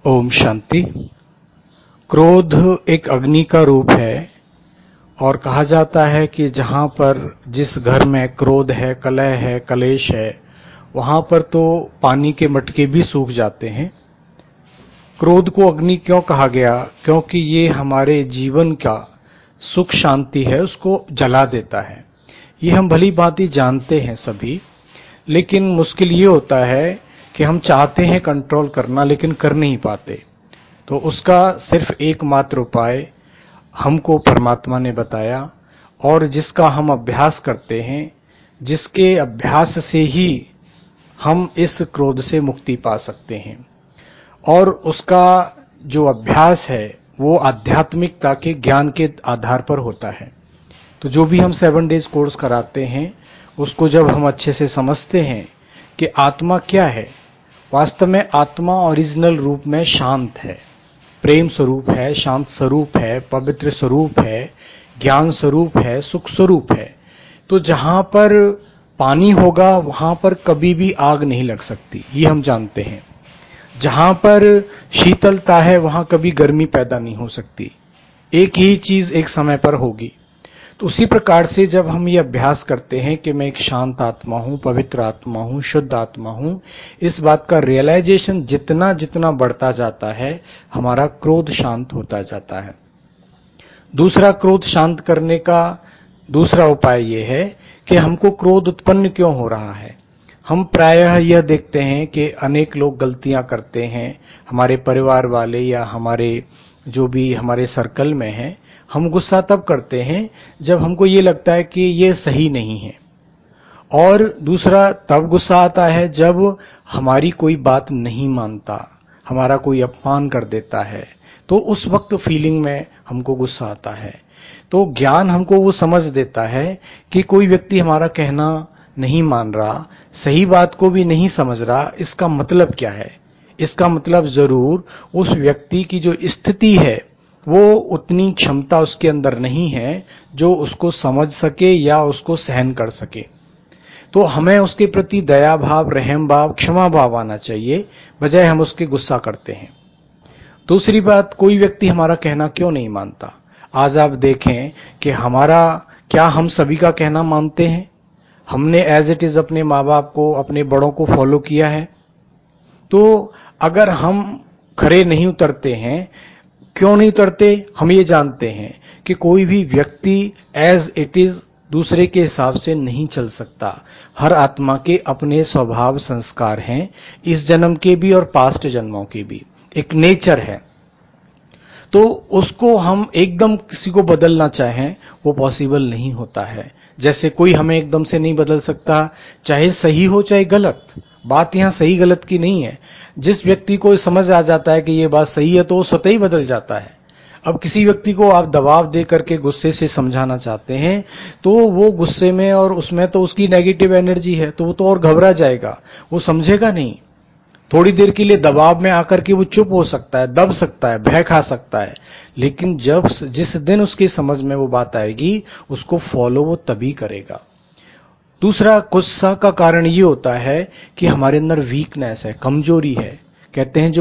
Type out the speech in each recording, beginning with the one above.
ओम शांति। क्रोध एक अग्नि का रूप है और कहा जाता है कि जहां पर जिस घर में क्रोध है, कलह है, कलेश है, वहां पर तो पानी के मटके भी सूख जाते हैं। क्रोध को अग्नि क्यों कहा गया? क्योंकि ये हमारे जीवन का सुख शांति है उसको जला देता है। ये हम भली भांति जानते हैं सभी, लेकिन मुश्किल ये होता है कि हम चाहते हैं कंट्रोल करना लेकिन कर नहीं पाते। तो उसका सिर्फ एकमात्र उपाय हमको परमात्मा ने बताया और जिसका हम अभ्यास करते हैं, जिसके अभ्यास से ही हम इस क्रोध से मुक्ति पा सकते हैं। और उसका जो अभ्यास है वो आध्यात्मिकता के ज्ञान के आधार पर होता है। तो जो भी हम 7 डेज कोर्स कराते हैं उसको जब हम अच्छे से समझते हैं कि आत्मा क्या है, वास्तव में आत्मा ओरिजिनल रूप में शांत है, प्रेम स्वरूप है, शांत स्वरूप है, पवित्र स्वरूप है, ज्ञान स्वरूप है, सुख स्वरूप है। तो जहां पर पानी होगा वहां पर कभी भी आग नहीं लग सकती, ये हम जानते हैं। जहां पर शीतलता है वहां कभी गर्मी पैदा नहीं हो सकती। एक ही चीज एक समय पर होगी। तो उसी प्रकार से जब हम ये अभ्यास करते हैं कि मैं एक शांत आत्मा हूं, पवित्र आत्मा हूं, शुद्ध आत्मा हूं, इस बात का रियलाइजेशन जितना जितना बढ़ता जाता है हमारा क्रोध शांत होता जाता है। दूसरा, क्रोध शांत करने का दूसरा उपाय ये है कि हमको क्रोध उत्पन्न क्यों हो रहा है। हम प्रायः यह देखते हैं कि अनेक लोग गलतियां करते हैं, हमारे परिवार वाले या हमारे जो भी हमारे सर्कल में हैं, हम गुस्सा तब करते हैं जब हमको ये लगता है कि ये सही नहीं है। और दूसरा, तब गुस्सा आता है जब हमारी कोई बात नहीं मानता, हमारा कोई अपमान कर देता है, तो उस वक्त फीलिंग में हमको गुस्सा आता है। तो ज्ञान हमको वो समझ देता है कि कोई व्यक्ति हमारा कहना नहीं मान रहा, सही बात को भी नहीं समझ रहा, इसका मतलब क्या है? इसका मतलब जरूर उस व्यक्ति की जो स्थिति है वो उतनी क्षमता उसके अंदर नहीं है जो उसको समझ सके या उसको सहन कर सके। तो हमें उसके प्रति दया भाव, रहम भाव, क्षमा भाव आना चाहिए, बजाय हम उसके गुस्सा करते हैं। दूसरी बात, कोई व्यक्ति हमारा कहना क्यों नहीं मानता? आज आप देखें कि क्या हम सभी का कहना मानते हैं? हमने एज इट इज अपने माँ बाप को, अपने बड़ों को फॉलो किया है? तो अगर हम खरे नहीं उतरते हैं, क्यों नहीं उतरते? हम ये जानते हैं कि कोई भी व्यक्ति एज इट इज दूसरे के हिसाब से नहीं चल सकता। हर आत्मा के अपने स्वभाव संस्कार हैं, इस जन्म के भी और पास्ट जन्मों के भी। एक नेचर है। तो उसको हम एकदम किसी को बदलना चाहें वो पॉसिबल नहीं होता है। जैसे कोई हमें एकदम से नहीं बदल सकता, चाहे सही हो चाहे गलत। बात यहां सही गलत की नहीं है। जिस व्यक्ति को समझ आ जाता है कि ये बात सही है तो वो स्वतः ही बदल जाता है। अब किसी व्यक्ति को आप दबाव दे करके गुस्से से समझाना चाहते हैं तो वो गुस्से में और उसमें तो उसकी नेगेटिव एनर्जी है, तो वो तो और घबरा जाएगा, वो समझेगा नहीं। थोड़ी देर के लिए दबाव में आकर के वो चुप हो सकता है, दब सकता है, भय खा सकता है, लेकिन जिस दिन उसकी समझ में वो बात आएगी उसको फॉलो वो तभी करेगा। दूसरा, गुस्सा का कारण ये होता है कि हमारे अंदर वीकनेस है, कमजोरी है। कहते हैं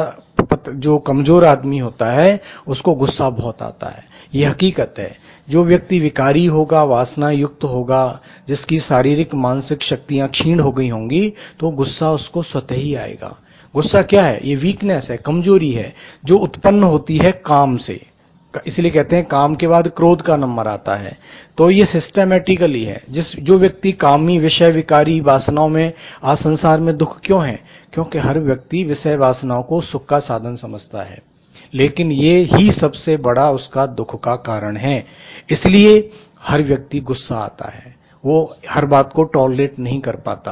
जो कमजोर आदमी होता है उसको गुस्सा बहुत आता है। ये हकीकत है। जो व्यक्ति विकारी होगा, वासना युक्त होगा, जिसकी शारीरिक मानसिक शक्तियां क्षीण हो गई होंगी, तो गुस्सा उसको स्वतः ही आएगा। गुस्सा क्या है? ये वीकनेस है, कमजोरी है, जो उत्पन्न होती है काम से। इसलिए कहते हैं काम के बाद क्रोध का नंबर आता है। तो ये सिस्टमैटिकली है। जो व्यक्ति कामी, विषय विकारी वासनाओं में आज संसार में दुख क्यों है? क्योंकि हर व्यक्ति विषय वासनाओं को सुख का साधन समझता है, लेकिन ये ही सबसे बड़ा उसका दुख का कारण है। इसलिए हर व्यक्ति गुस्सा आता है, वो हर बात को टॉलरेट नहीं कर पाता।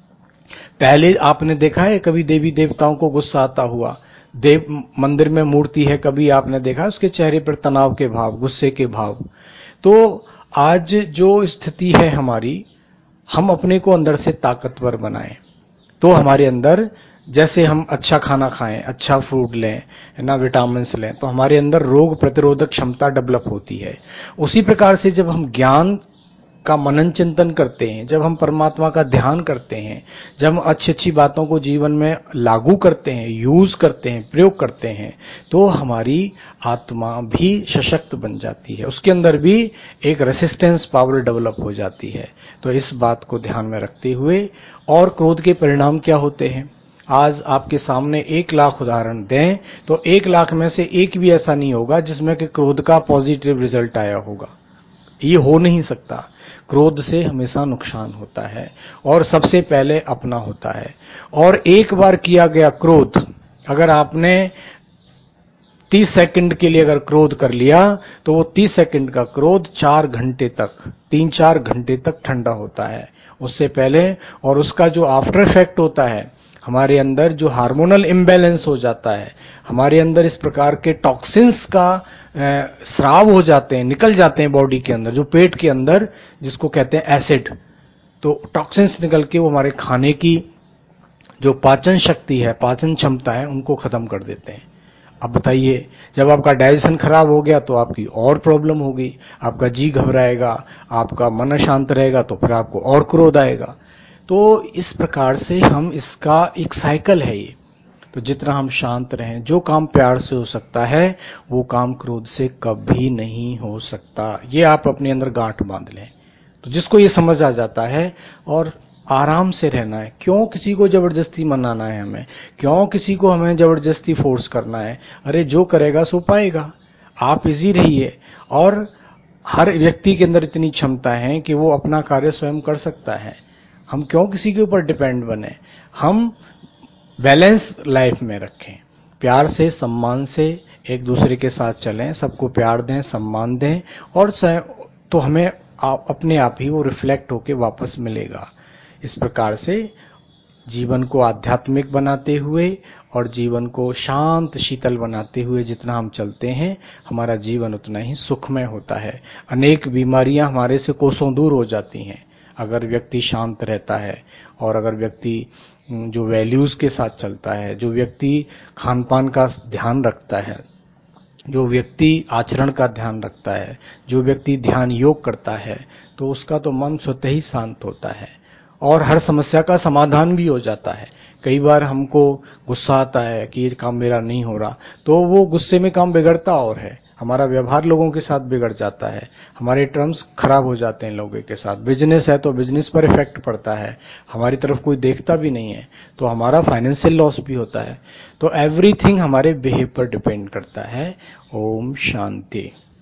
पहले आपने देखा है कभी देवी देवताओं को गुस्सा आता हुआ? देव मंदिर में मूर्ति है, कभी आपने देखा उसके चेहरे पर तनाव के भाव, गुस्से के भाव? तो आज जो स्थिति है हमारी, हम अपने को अंदर से ताकतवर बनाएं तो हमारे अंदर, जैसे हम अच्छा खाना खाएं, अच्छा फूड लें, है ना, विटामिन्स लें, तो हमारे अंदर रोग प्रतिरोधक क्षमता डेवलप होती है। उसी प्रकार से जब हम ज्ञान का मनन चिंतन करते हैं, जब हम परमात्मा का ध्यान करते हैं, जब हम अच्छी अच्छी बातों को जीवन में लागू करते हैं, यूज करते हैं, प्रयोग करते हैं, तो हमारी आत्मा भी सशक्त बन जाती है, उसके अंदर भी एक रेसिस्टेंस पावर डेवलप हो जाती है। तो इस बात को ध्यान में रखते हुए, और क्रोध के परिणाम क्या होते हैं, आज आपके सामने 1,00,000 उदाहरण दें तो 1,00,000 में से एक भी ऐसा नहीं होगा जिसमें कि क्रोध का पॉजिटिव रिजल्ट आया होगा। ये हो नहीं सकता। क्रोध से हमेशा नुकसान होता है, और सबसे पहले अपना होता है। और एक बार किया गया क्रोध, अगर आपने 30 सेकंड के लिए अगर क्रोध कर लिया, तो वो 30 सेकंड का क्रोध 4 घंटे तक, 3-4 घंटे तक ठंडा होता है उससे पहले। और उसका जो आफ्टर इफेक्ट होता है, हमारे अंदर जो हार्मोनल इम्बैलेंस हो जाता है, हमारे अंदर इस प्रकार के टॉक्सिन्स का स्राव हो जाते हैं, निकल जाते हैं बॉडी के अंदर, जो पेट के अंदर जिसको कहते हैं एसिड, तो टॉक्सिन्स निकल के वो हमारे खाने की जो पाचन शक्ति है, पाचन क्षमता है, उनको खत्म कर देते हैं। अब बताइए, जब आपका डाइजेशन खराब हो गया तो आपकी और प्रॉब्लम होगी, आपका जी घबराएगा, आपका मन अशांत रहेगा, तो फिर आपको और क्रोध आएगा। तो इस प्रकार से हम, इसका एक साइकिल है ये। तो जितना हम शांत रहें, जो काम प्यार से हो सकता है वो काम क्रोध से कभी नहीं हो सकता। ये आप अपने अंदर गांठ बांध लें। तो जिसको ये समझ आ जाता है, और आराम से रहना है, क्यों किसी को जबरदस्ती मनाना है हमें, क्यों किसी को हमें जबरदस्ती फोर्स करना है। अरे जो करेगा सो पाएगा। आप इजी रहिए, और हर व्यक्ति के अंदर इतनी क्षमता है कि वो अपना कार्य स्वयं कर सकता है। हम क्यों किसी के ऊपर डिपेंड बने। हम बैलेंस लाइफ में रखें, प्यार से, सम्मान से एक दूसरे के साथ चलें, सबको प्यार दें, सम्मान दें, और तो हमें अपने आप ही वो रिफ्लेक्ट होके वापस मिलेगा। इस प्रकार से जीवन को आध्यात्मिक बनाते हुए और जीवन को शांत शीतल बनाते हुए जितना हम चलते हैं, हमारा जीवन उतना ही सुखमय होता है। अनेक बीमारियां हमारे से कोसों दूर हो जाती हैं अगर व्यक्ति शांत रहता है, और अगर व्यक्ति जो वैल्यूज के साथ चलता है, जो व्यक्ति खान पान का ध्यान रखता है, जो व्यक्ति आचरण का ध्यान रखता है, जो व्यक्ति ध्यान योग करता है, तो उसका तो मन स्वतः ही शांत होता है, और हर समस्या का समाधान भी हो जाता है। कई बार हमको गुस्सा आता है कि ये काम मेरा नहीं हो रहा, तो वो गुस्से में काम बिगड़ता और है, हमारा व्यवहार लोगों के साथ बिगड़ जाता है, हमारे टर्म्स खराब हो जाते हैं लोगों के साथ। बिजनेस है तो बिजनेस पर इफेक्ट पड़ता है, हमारी तरफ कोई देखता भी नहीं है, तो हमारा फाइनेंशियल लॉस भी होता है। तो एवरीथिंग हमारे बिहेव पर डिपेंड करता है। ओम शांति।